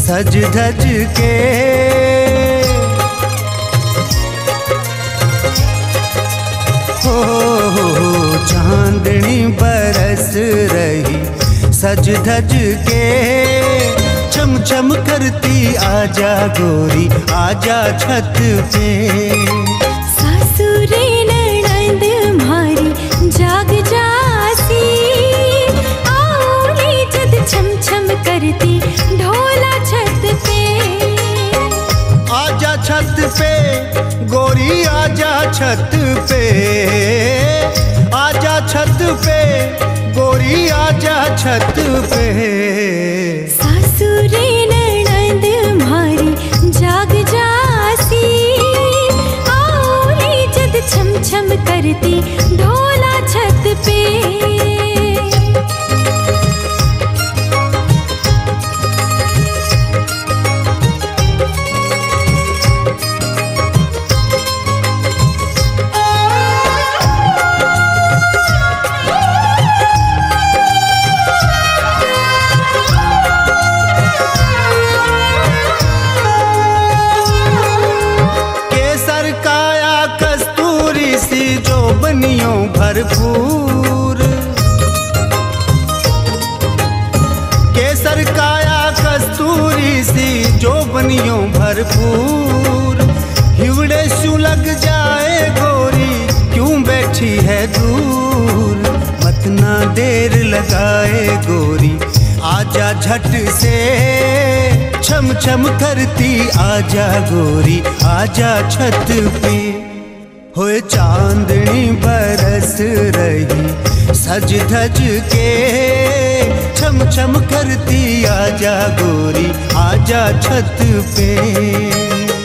सज धज के। हो चांदनी बरस रही सज धज के, चम चम करती आजा गोरी आजा छत पे। सासुरे ननद म्हारी जाग जासी, आओगी जद छम छम करती ढोला छत पे। आजा छत पे गोरी आजा छत पे, आजा छत पे गोरी आजा छत पे। सासुरे ननद म्हारी जाग जासी, आओगी जद छम छम करती ढोला छत पे। बनियों भरपूर, केसर काया कस्तूरी सी जो बनियों भरपूर। हिवड़े शू लग जाए गोरी क्यों बैठी है दूर, मत ना देर लगाए गोरी आजा झट से, छम छम करती आजा गोरी आजा छत पे। होए चांदनी बरस रही सज धज के, छम छम करती आजा गोरी आजा छत पे।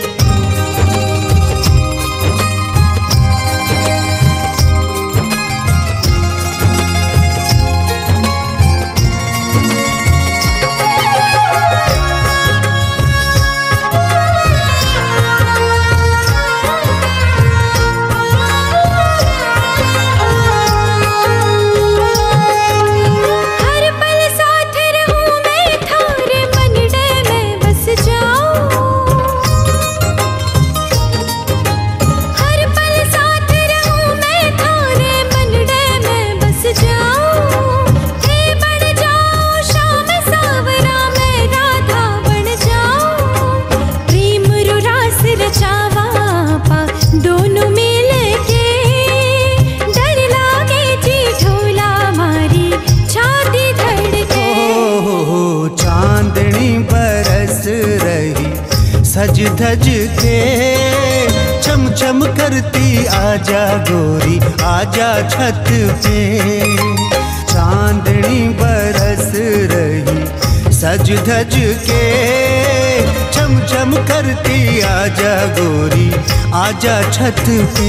सज धज के छम छम करती आजा गोरी आजा छत पे। चांदनी बरस रही सज धज के, छम छम करती आजा गोरी आजा छत पे।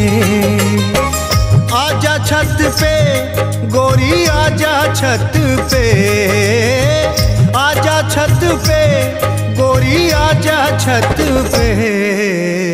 आजा छत पे गोरी आजा छत पे, आजा छत पे गोरी आजा छत पे।